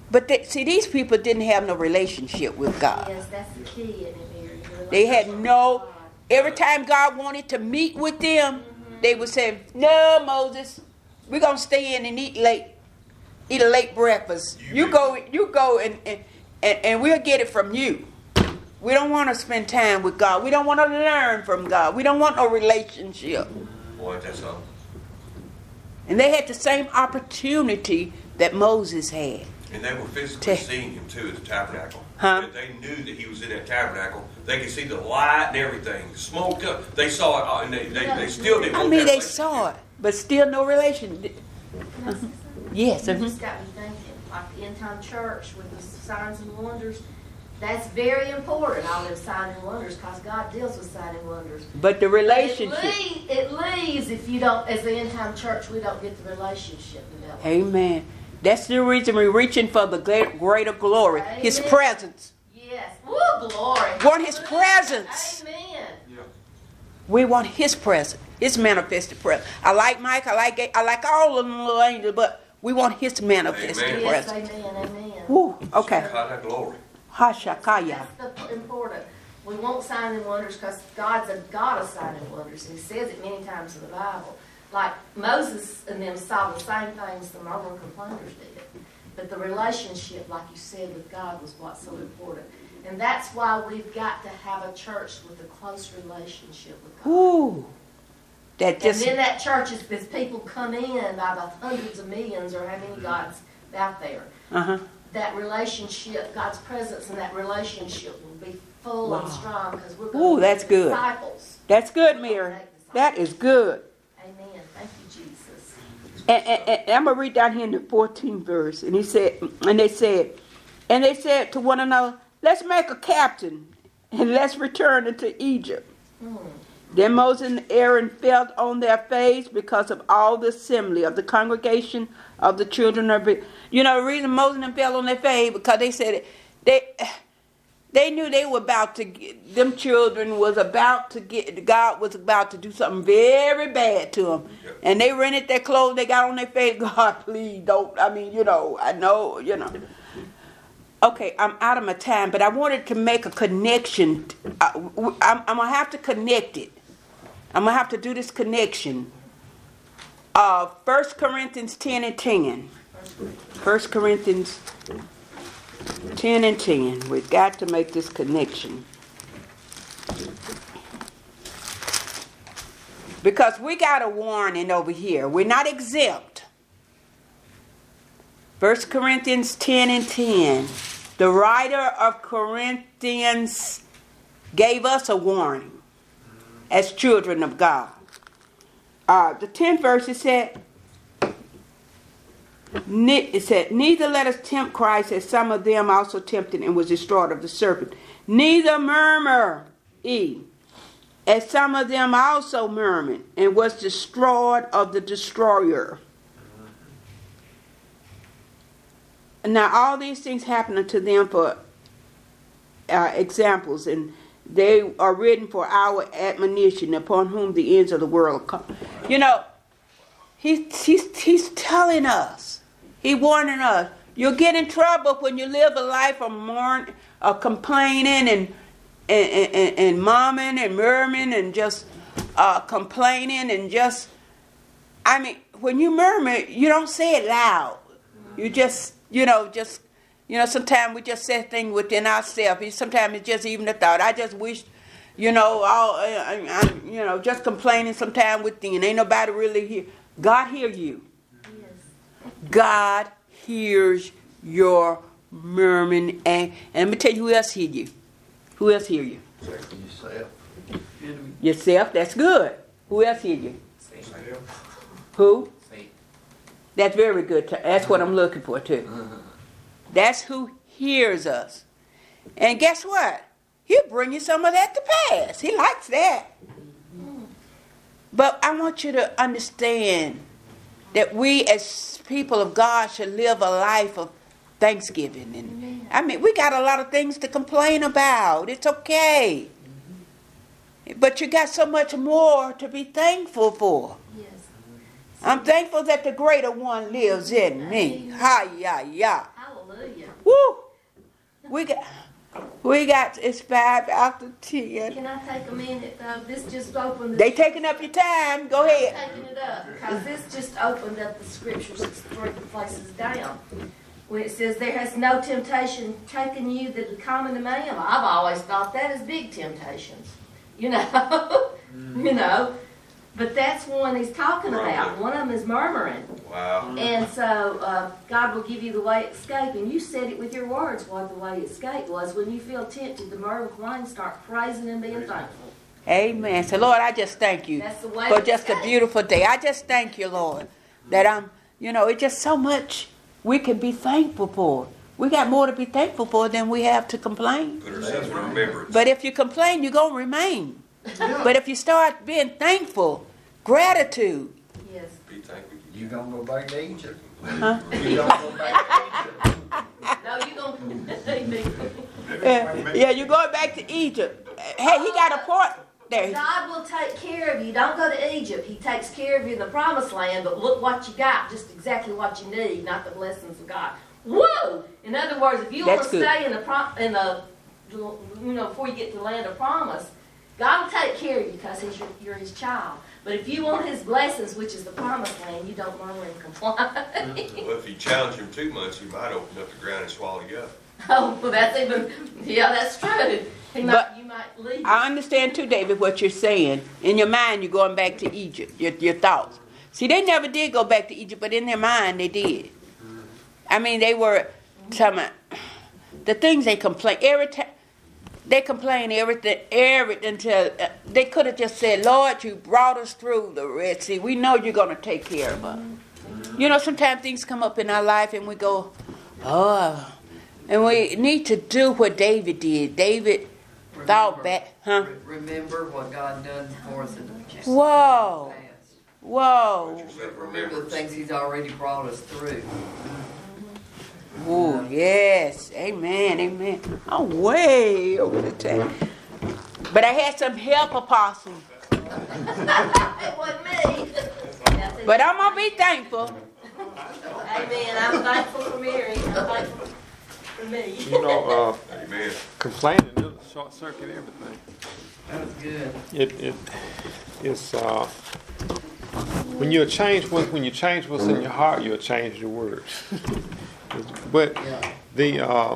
But see, these people didn't have no relationship with God. Yes, that's the key in it, Mary. They had no. Every time God wanted to meet with them, they would say, "No, Moses, we're gonna stay in and eat a late breakfast. You go, and we'll get it from you. We don't want to spend time with God. We don't want to learn from God. We don't want no relationship." Boy, that's all. And they had the same opportunity that Moses had. And they were physically seeing him too at the tabernacle. Huh? They knew that he was in that tabernacle. They could see the light and everything. Smoked up. They saw it, and they still didn't. I mean, they saw it, but still no relation. Yes. You just got me thinking, like the end time church with the signs and wonders. That's very important, all those signs and wonders, because God deals with signs and wonders. But the relationship. It leaves if you don't, as the end time church, we don't get the relationship developed. Amen. That's the reason we're reaching for the greater glory. Amen. His presence. Yes. Woo, glory. Want His presence. Amen. Yeah. We want His presence. His manifested presence. I like Mike. I like all of them little angels, but we want His manifested Amen. presence. Yes, amen, amen. Woo. Okay. God, that glory. Hashakaya. That's the important. We want signs and wonders because God's a God of signs and wonders. He says it many times in the Bible. Like Moses and them saw the same things the murmuring complainers did. But the relationship, like you said, with God was what's so important. And that's why we've got to have a church with a close relationship with God. Ooh. That just. And then that church is as people come in by the hundreds of millions or how many gods out there. That relationship, God's presence in that relationship will be full and strong because we're going to that's be good. disciples. That's good, Mary. That is good. Amen. Thank you, Jesus. And I'm gonna read down here in the 14th verse, and they said to one another, "Let's make a captain, and let's return into Egypt." Then Moses and Aaron fell on their face because of all the assembly of the congregation of the children of Israel. You know the reason Moses and fell on their face because they said they knew they were about to get, them children was about to get, God was about to do something very bad to them. Yep. And they rented their clothes, they got on their face, God, please don't, I know. Okay, I'm out of my time, but I wanted to make a connection. I'm going to have to connect it. I'm going to have to do this connection. 1 Corinthians 10 and 10. 1 Corinthians 10 and 10. We've got to make this connection. Because we got a warning over here. We're not exempt. 1 Corinthians 10 and 10. The writer of Corinthians gave us a warning as children of God. The 10th verse, it said, neither let us tempt Christ as some of them also tempted and was destroyed of the serpent. Neither murmur ye, as some of them also murmured and was destroyed of the destroyer. Now all these things happen unto them for examples, and they are written for our admonition, upon whom the ends of the world come. You know, he's telling us, he's warning us. You'll get in trouble when you live a life of complaining and mumbling and murmuring and just complaining and just. I mean, when you murmur, you don't say it loud. You just. Sometimes we just say things within ourselves. Sometimes it's just even a thought. I just wish, just complaining sometimes within. Ain't nobody really here. God hears you. Yes. God hears your murmuring. And let me tell you who else hears you. Who else hears you? Yourself. Yourself, that's good. Who else hears you? Yourself. Who? That's very good. That's what I'm looking for too. That's who hears us. And guess what? He'll bring you some of that to pass. He likes that. But I want you to understand that we as people of God should live a life of thanksgiving. And I mean, we got a lot of things to complain about. It's okay. But you got so much more to be thankful for. Yes. I'm thankful that the greater one lives in me. Ha-ya-ya. Hallelujah. Hallelujah. Woo! We got it's 5:10. Can I take a minute though? This just opened. They taking up your time. Go ahead. Taking it up because this just opened up the scriptures 3 places down, where it says there has no temptation taken you that is common to man. I've always thought that is big temptations, you know. But that's one he's talking about. One of them is murmuring. Wow. And so God will give you the way to escape. And you said it with your words what the way to escape was. When you feel tempted to murmur, complain, start praising and being thankful. Amen. So Lord, I just thank you That's the way for to just a escape. beautiful day. I just thank you, Lord, that it's just so much we can be thankful for. We got more to be thankful for than we have to complain. Put ourselves in remembrance. But if you complain, you're going to remain. But if you start being thankful, gratitude, Yes. Be thankful. You gonna go back to Egypt? Huh? You gonna go back to Egypt? No, you don't. yeah, you're going back to Egypt. Hey, he got a point there. God will take care of you. Don't go to Egypt. He takes care of you in the promised land, but look what you got, just exactly what you need, not the blessings of God. Whoa! In other words, if you want That's to good. stay before you get to the land of promise, God will take care of you because you're His child. But if you want His blessings, which is the promised land, you don't murmur and complain. Well, if you challenge him too much, he might open up the ground and swallow you up. Oh, well, that's true. You might leave. I understand too, David, what you're saying. In your mind, you're going back to Egypt, your thoughts. See, they never did go back to Egypt, but in their mind, they did. I mean, they were talking about the things they complain. Every time they complain, everything till they could have just said, Lord, you brought us through the Red Sea. We know you're going to take care of us. You know, sometimes things come up in our life and we go, oh. And we need to do what David did. David thought back, huh? Remember what God done for us in the past. Whoa. Whoa. Remember the things He's already brought us through. Ooh, yes. Amen. Amen. I'm way over the time. But I had some help, Apostle. It wasn't me. But I'm going to be thankful. Amen. I'm thankful for Mary. I'm thankful for me. You know, Amen. complaining will short circuit everything. That was good. It's when you change what's in your heart, you'll change your words. But the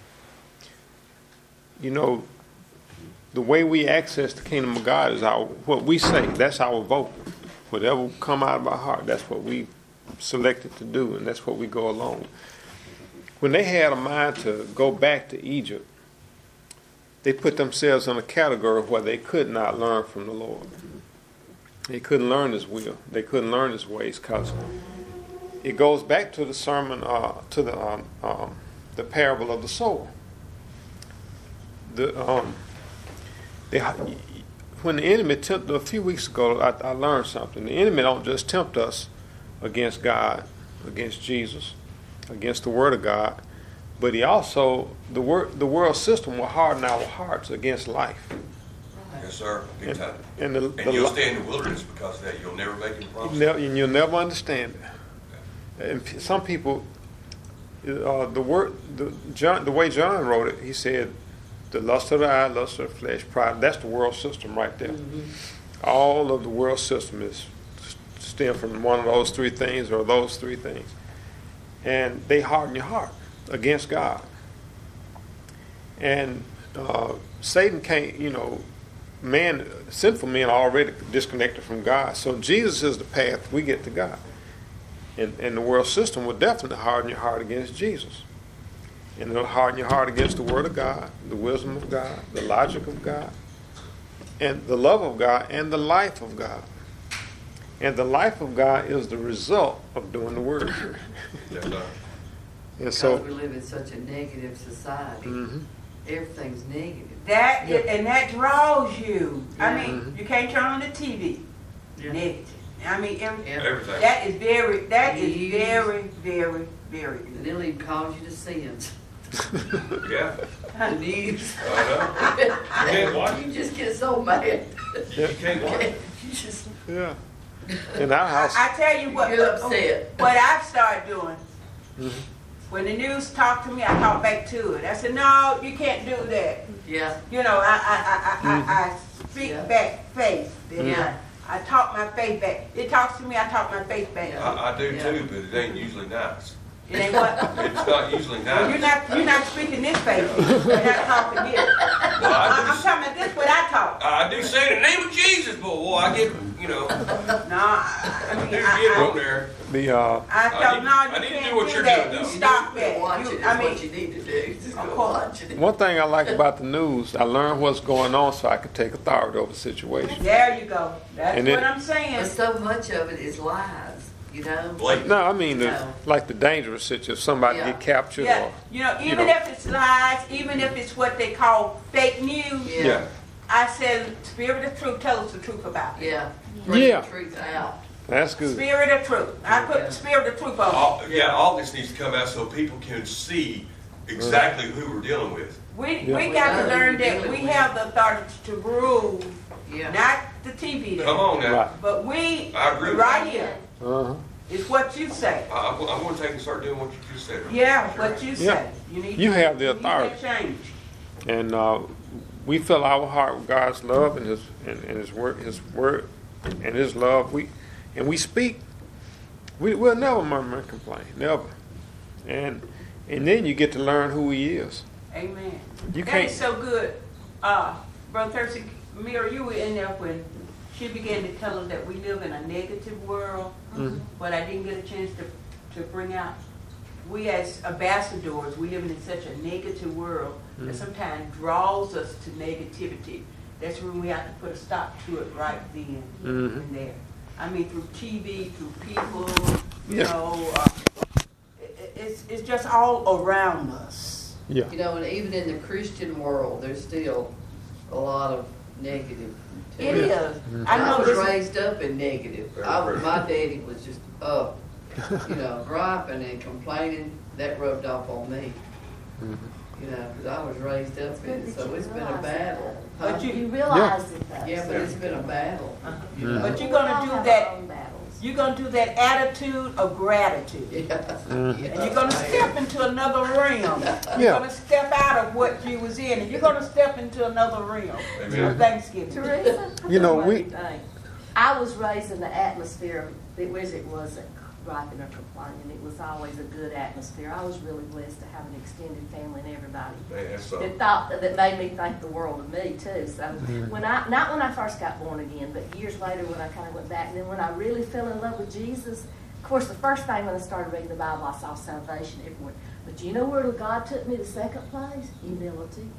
the way we access the kingdom of God is what we say. That's our vote. Whatever come out of our heart, that's what we selected to do, and that's what we go along. When they had a mind to go back to Egypt, they put themselves in a category where they could not learn from the Lord. They couldn't learn His will. They couldn't learn His ways, because it goes back to the sermon, to the parable of the sower. When the enemy tempted, a few weeks ago, I learned something. The enemy don't just tempt us against God, against Jesus, against the Word of God, but he also, the world system will harden our hearts against life. Yes, sir. Big time. And You'll stay in the wilderness because of that. You'll never make any promises. and you'll never understand it. And some people, the way John wrote it, he said, the lust of the eye, lust of the flesh, pride. That's the world system right there. Mm-hmm. All of the world system is stem from one of those three things or those three things. And they harden your heart against God. And Satan can't, sinful men are already disconnected from God. So Jesus is the path we get to God. And the world system will definitely harden your heart against Jesus. And it'll harden your heart against the Word of God, the wisdom of God, the logic of God, and the love of God, and the life of God. And the life of God is the result of doing the Word. Yes, sir. And Because so, we live in such a negative society. mhm. Everything's negative. And that draws you. I Yeah. mean, you can't turn on the TV. Yeah. Negative. I mean, Everything. that is very, Yes. very, very And good. it'll even cause you to sin. Yeah. The news. I know. You can't watch You just get so mad. You can't watch it. You just Yeah. In our house, I tell you what, You're upset. what I've started doing. When the news talked to me, I talked back to it. I said, no, you can't do that. Yeah. You know, I speak Yeah. back faith. Yeah. I talk my faith back. It talks to me, I talk my faith back. I do Yeah. too, but it ain't usually nice. It ain't what? It's not usually Well, nice. you're not speaking this faith. You're not talking this. Well, I'm talking about this what I talk. I do say in the name of Jesus, but boy, I get, you know, No, I I mean, do get on there. The I thought, no, I you need to can't do what do you're that. doing, You though. stop Watch that. it. I That's mean, what you need to do. Just Of go course. watch it. one thing I like about the news, I learn what's going on so I can take authority over the situation. there you go. That's And what it- I'm saying. But so much of it is lies, you know? Blatant. No, I mean, No. like the dangerous situation, if somebody Yeah. get captured Yeah, or, you know, even know. if it's lies, even if it's what they call fake news, yeah. I said, Spirit of Truth, tell us the truth about it. Yeah. Bring Yeah. the truth out. That's good. Spirit of Truth. I put Yeah. Spirit of Truth on it. All this needs to come out so people can see exactly who we're dealing with. We Yeah. got to We learn know that who we we're have the authority to rule, Yeah. not the TV there. Come on now. Right. But we, I agree with right that. here, Uh-huh. is what you say. I'm going to take and start doing what you just said. Yeah, what you Yeah. say. You need You to, have the you need authority. that change. And we fill our heart with God's love and His word and His love. We speak. We'll never murmur and complain, never. And then you get to learn who He is. Amen. You That can't. is so good. Brother Thurston, Mira, you were in there when she began to tell us that we live in a negative world, Mhm. but I didn't get a chance to bring out. We as ambassadors, we live in such a negative world that sometimes draws us to negativity. That's when we have to put a stop to it right then and there. I mean, through TV, through people, you Yeah. know, it's just all around us. Yeah. You know, and even in the Christian world, there's still a lot of negative. to It it. is. I I know was this. raised up in negative. My daddy was just up, you know, griping and complaining. That rubbed off on me. You know, because I was raised up in it, so it's been a battle. Huh? But you, You realize it does. Yeah, but it's been a battle. You know? but you're We all gonna do have that. our own battles. You're gonna do that attitude of gratitude, Yeah. and you're gonna step into another realm. You're Yeah. gonna step out of what you was in, and you're gonna step into another realm Amen. of Thanksgiving. Teresa? You know, what do we- you think? I was raised in the atmosphere, it wasn't griping or complaining, it was always a good atmosphere. I was really blessed to have an extended family and everybody Man, that's so. that made me think the world of me too. So not when I first got born again, but years later when I kind of went back, and then when I really fell in love with Jesus, of course the first thing when I started reading the Bible, I saw salvation everywhere. But you know where God took me to second place? Humility.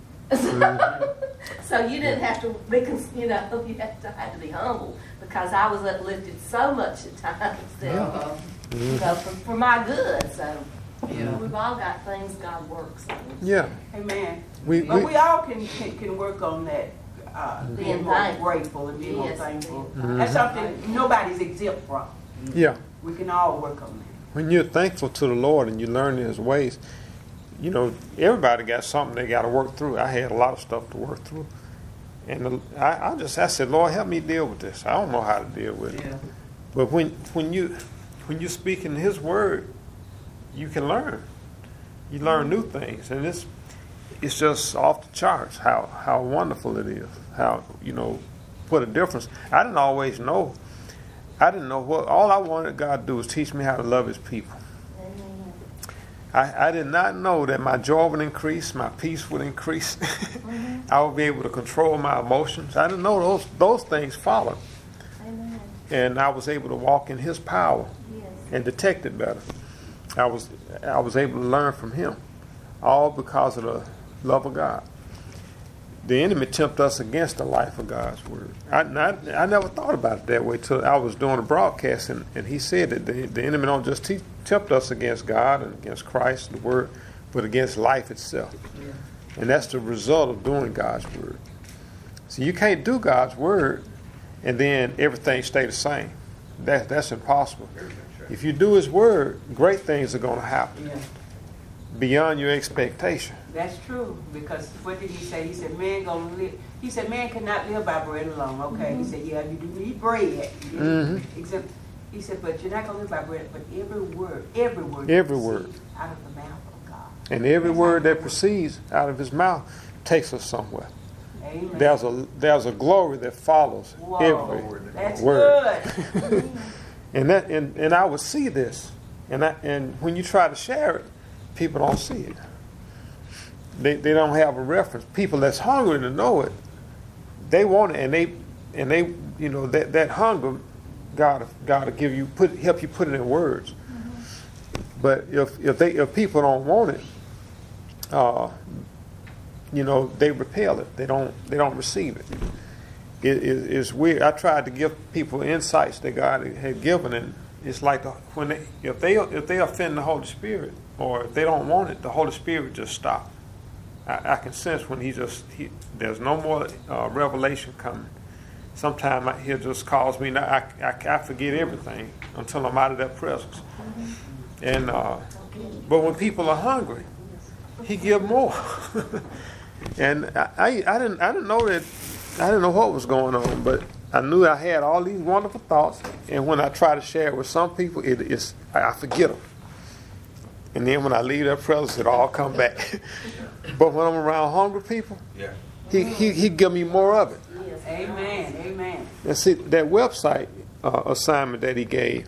So you didn't have to be, you had to be humble, because I was uplifted so much at times that, you know, for my good. So Yeah. we've all got things God works on. Yeah. Amen. We But we all can work on that. Being Being more thankful. grateful and being more Yes, thankful. being thankful. That's something nobody's exempt from. yeah. We can all work on that. When you're thankful to the Lord and you learn His ways, you know, everybody got something they got to work through. I had a lot of stuff to work through. And I said, Lord, help me deal with this. I don't know how to deal with it. Yeah. But when you speak in His Word, you can learn. You learn new things. And it's just off the charts how wonderful it is. How, you know, what a difference. I didn't always know. I didn't know what. All I wanted God to do was teach me how to love His people. I did not know that my joy would increase, my peace would increase. I would be able to control my emotions. I didn't know those things followed. Amen. And I was able to walk in His power Yes. and detect it better. I was able to learn from Him, all because of the love of God. The enemy tempted us against the life of God's Word. I never thought about it that way till I was doing a broadcast, and he said that the enemy don't just tempt us against God and against Christ, the Word, but against life itself. Yeah. And that's the result of doing God's Word. So you can't do God's Word and then everything stay the same. That's impossible. If you do His Word, great things are going to happen Yeah. beyond your expectation. That's true, because what did He say? He said, man gonna live. He said, man cannot live by bread alone. Okay. He said, yeah, you do need bread. Except, he said, but you're not gonna live by bread, but every word Every you word. receive out of the mouth And every word that proceeds out of his mouth takes us somewhere. Amen. There's a glory that follows Whoa, every that's word. good. And I would see this. And when you try to share it, people don't see it. They don't have a reference. People that's hungry to know it, they want it, and they you know that hunger, God to give you help you put it in words. But if people don't want it, you know, they repel it. They don't receive it. It's weird. I tried to give people insights that God had given, and it's like if they offend the Holy Spirit, or if they don't want it, the Holy Spirit just stops. I can sense when there's no more revelation coming. Sometimes he'll just cause me. I forget everything until I'm out of that presence. And but when people are hungry, he give more. And I didn't know that. I didn't know what was going on, but I knew I had all these wonderful thoughts. And when I try to share it with some people, I forget them. And then when I leave that presence, it all come back. But when I'm around hungry people, Yeah. he give me more of it. Amen. Amen. And see, that website assignment that he gave,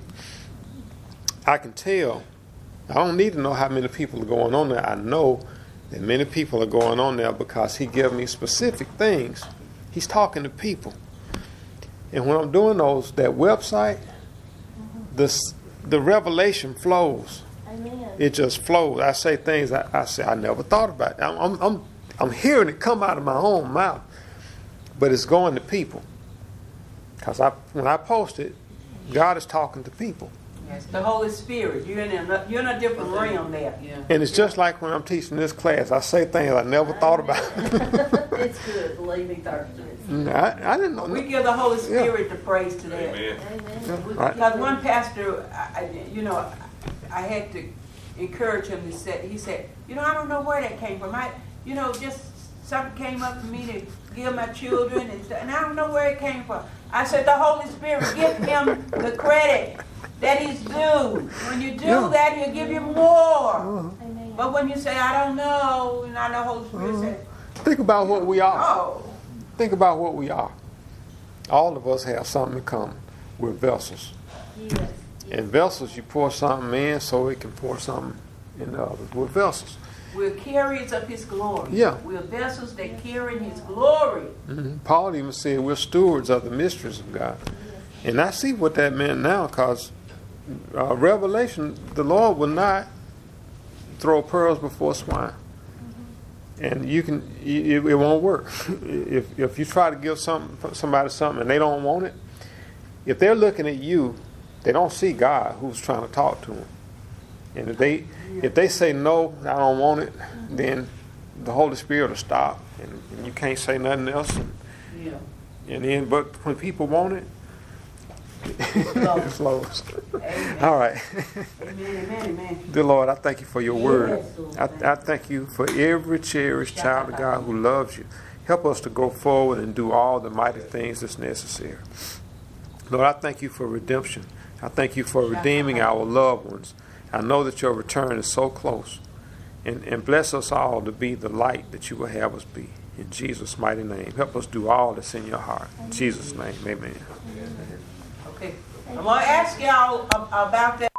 I can tell. I don't need to know how many people are going on there. I know that many people are going on there because he gave me specific things. He's talking to people. And when I'm doing that website, the revelation flows. Amen. It just flows. I say things I say I never thought about. I'm hearing it come out of my own mouth, but it's going to people. Because when I post it, God is talking to people. Yes, the Holy Spirit. You're in a different realm there. Yeah. And it's just like when I'm teaching this class. I say things I never thought about. It's good, believe me, Thursday. I didn't know. We give the Holy Spirit the praise today. Amen. Amen. Right. Because one pastor, I had to encourage him. He said, I don't know where that came from. Just something came up for me to give my children, and I don't know where it came from. I said, the Holy Spirit, give him the credit that he's due. When you do that, he'll give you more. Amen. But when you say, I don't know, and I know Holy Spirit said, Think about what we are. oh, Think about what we are. All of us have something in common. We're vessels. Yes. In vessels, you pour something in so it can pour something in the others. We're vessels. we're carriers of his glory. Yeah. We're vessels that carry his glory. Paul even said we're stewards of the mysteries of God. And I see what that meant now, because Revelation, the Lord will not throw pearls before swine. And it won't work. If you try to give somebody something and they don't want it, if they're looking at you, they don't see God who's trying to talk to them. And if they say no, I don't want it, then the Holy Spirit will stop, and you can't say nothing else. But when people want it, it flows. All right. Amen. Dear Lord, I thank you for your word. I thank you for every cherished child of God who loves you. Help us to go forward and do all the mighty things that's necessary. Lord, I thank you for redemption. I thank you for redeeming our loved ones. I know that your return is so close. And bless us all to be the light that you will have us be. In Jesus' mighty name. Help us do all that's in your heart. In Jesus' name, amen. Okay. I'm going to ask y'all about that.